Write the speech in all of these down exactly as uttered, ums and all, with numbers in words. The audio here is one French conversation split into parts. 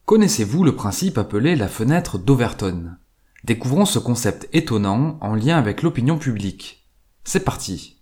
Connaissez-vous le principe appelé la fenêtre d'Overton ? Découvrons ce concept étonnant en lien avec l'opinion publique. C'est parti.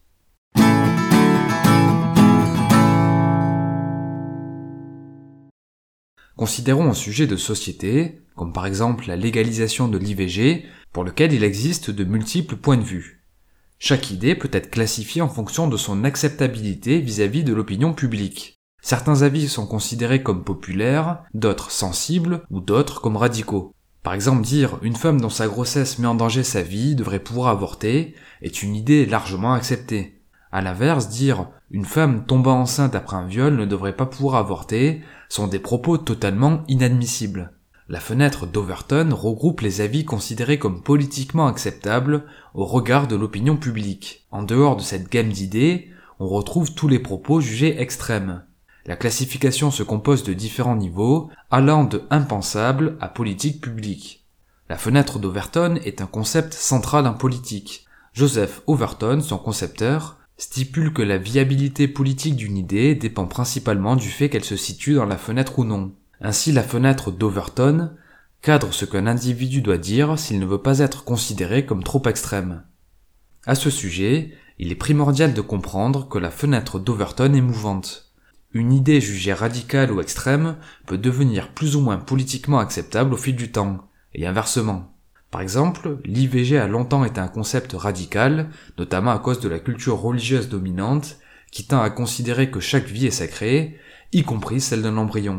Considérons un sujet de société, comme par exemple la légalisation de l'I V G, pour lequel il existe de multiples points de vue. Chaque idée peut être classifiée en fonction de son acceptabilité vis-à-vis de l'opinion publique. Certains avis sont considérés comme populaires, d'autres sensibles ou d'autres comme radicaux. Par exemple, dire « une femme dont sa grossesse met en danger sa vie devrait pouvoir avorter » est une idée largement acceptée. À l'inverse, dire « une femme tombant enceinte après un viol ne devrait pas pouvoir avorter » sont des propos totalement inadmissibles. La fenêtre d'Overton regroupe les avis considérés comme politiquement acceptables au regard de l'opinion publique. En dehors de cette gamme d'idées, on retrouve tous les propos jugés extrêmes. La classification se compose de différents niveaux, allant de impensable à politique publique. La fenêtre d'Overton est un concept central en politique. Joseph Overton, son concepteur, stipule que la viabilité politique d'une idée dépend principalement du fait qu'elle se situe dans la fenêtre ou non. Ainsi, la fenêtre d'Overton cadre ce qu'un individu doit dire s'il ne veut pas être considéré comme trop extrême. À ce sujet, il est primordial de comprendre que la fenêtre d'Overton est mouvante. Une idée jugée radicale ou extrême peut devenir plus ou moins politiquement acceptable au fil du temps, et inversement. Par exemple, l'I V G a longtemps été un concept radical, notamment à cause de la culture religieuse dominante, qui tend à considérer que chaque vie est sacrée, y compris celle d'un embryon.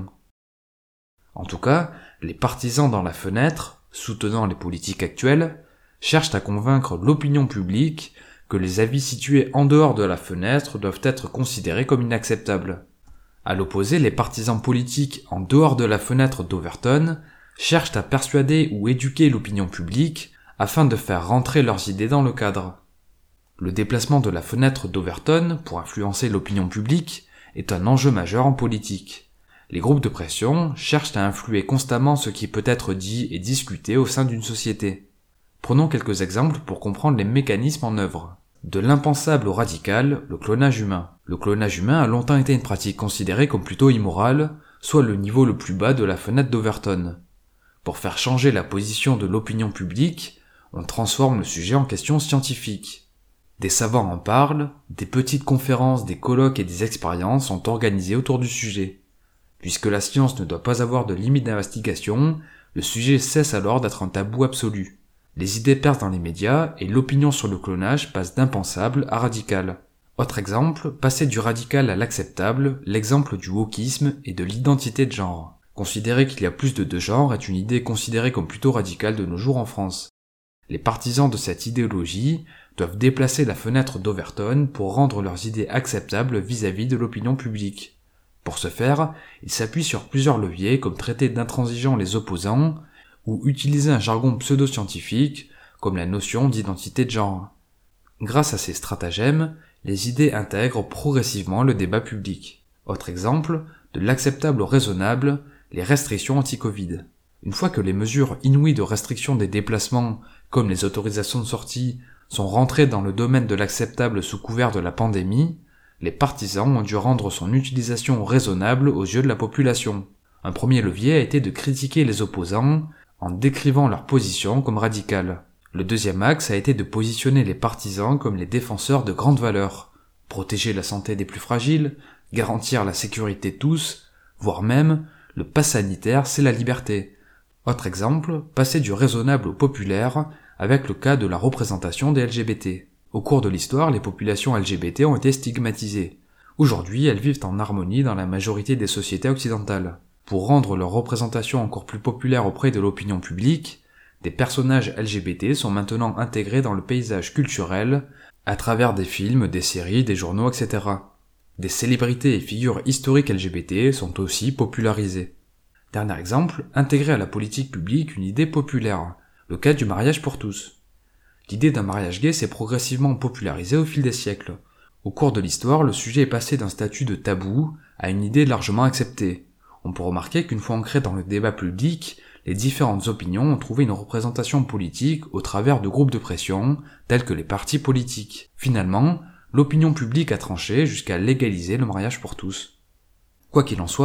En tout cas, les partisans dans la fenêtre, soutenant les politiques actuelles, cherchent à convaincre l'opinion publique que les avis situés en dehors de la fenêtre doivent être considérés comme inacceptables. À l'opposé, les partisans politiques en dehors de la fenêtre d'Overton cherchent à persuader ou éduquer l'opinion publique afin de faire rentrer leurs idées dans le cadre. Le déplacement de la fenêtre d'Overton pour influencer l'opinion publique est un enjeu majeur en politique. Les groupes de pression cherchent à influer constamment ce qui peut être dit et discuté au sein d'une société. Prenons quelques exemples pour comprendre les mécanismes en œuvre. De l'impensable au radical, le clonage humain. Le clonage humain a longtemps été une pratique considérée comme plutôt immorale, soit le niveau le plus bas de la fenêtre d'Overton. Pour faire changer la position de l'opinion publique, on transforme le sujet en question scientifique. Des savants en parlent, des petites conférences, des colloques et des expériences sont organisées autour du sujet. Puisque la science ne doit pas avoir de limite d'investigation, le sujet cesse alors d'être un tabou absolu. Les idées percent dans les médias et l'opinion sur le clonage passe d'impensable à radical. Autre exemple, passer du radical à l'acceptable, l'exemple du wokisme et de l'identité de genre. Considérer qu'il y a plus de deux genres est une idée considérée comme plutôt radicale de nos jours en France. Les partisans de cette idéologie doivent déplacer la fenêtre d'Overton pour rendre leurs idées acceptables vis-à-vis de l'opinion publique. Pour ce faire, ils s'appuient sur plusieurs leviers comme traiter d'intransigeants les opposants ou utiliser un jargon pseudo-scientifique comme la notion d'identité de genre. Grâce à ces stratagèmes, les idées intègrent progressivement le débat public. Autre exemple, de l'acceptable au raisonnable, les restrictions anti-Covid. Une fois que les mesures inouïes de restriction des déplacements, comme les autorisations de sortie, sont rentrées dans le domaine de l'acceptable sous couvert de la pandémie, les partisans ont dû rendre son utilisation raisonnable aux yeux de la population. Un premier levier a été de critiquer les opposants en décrivant leur position comme radicale. Le deuxième axe a été de positionner les partisans comme les défenseurs de grandes valeurs, protéger la santé des plus fragiles, garantir la sécurité de tous, voire même le pass sanitaire c'est la liberté. Autre exemple, passer du raisonnable au populaire avec le cas de la représentation des L G B T. Au cours de l'histoire, les populations L G B T ont été stigmatisées. Aujourd'hui, elles vivent en harmonie dans la majorité des sociétés occidentales. Pour rendre leur représentation encore plus populaire auprès de l'opinion publique, des personnages L G B T sont maintenant intégrés dans le paysage culturel à travers des films, des séries, des journaux, et cetera. Des célébrités et figures historiques L G B T sont aussi popularisées. Dernier exemple, intégrer à la politique publique une idée populaire, le cas du mariage pour tous. L'idée d'un mariage gay s'est progressivement popularisée au fil des siècles. Au cours de l'histoire, le sujet est passé d'un statut de tabou à une idée largement acceptée. On peut remarquer qu'une fois ancré dans le débat public, les différentes opinions ont trouvé une représentation politique au travers de groupes de pression, tels que les partis politiques. Finalement, l'opinion publique a tranché jusqu'à légaliser le mariage pour tous. Quoi qu'il en soit,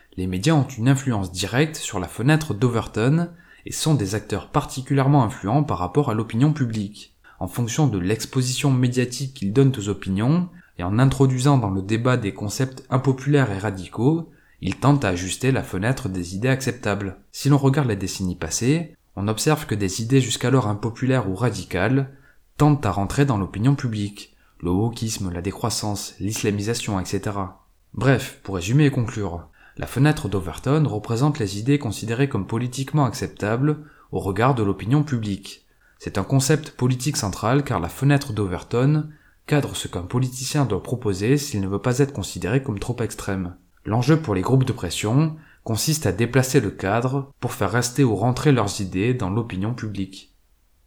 les médias ont une influence directe sur la fenêtre d'Overton et sont des acteurs particulièrement influents par rapport à l'opinion publique. En fonction de l'exposition médiatique qu'ils donnent aux opinions, et en introduisant dans le débat des concepts impopulaires et radicaux, ils tentent à ajuster la fenêtre des idées acceptables. Si l'on regarde les décennies passées, on observe que des idées jusqu'alors impopulaires ou radicales tentent à rentrer dans l'opinion publique, le wokisme, la décroissance, l'islamisation, et cetera. Bref, pour résumer et conclure, la fenêtre d'Overton représente les idées considérées comme politiquement acceptables au regard de l'opinion publique. C'est un concept politique central car la fenêtre d'Overton cadre ce qu'un politicien doit proposer s'il ne veut pas être considéré comme trop extrême. L'enjeu pour les groupes de pression consiste à déplacer le cadre pour faire rester ou rentrer leurs idées dans l'opinion publique.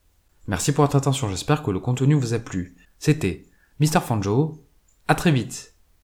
Merci pour votre attention, j'espère que le contenu vous a plu. C'était Mister Fanjo, à très vite.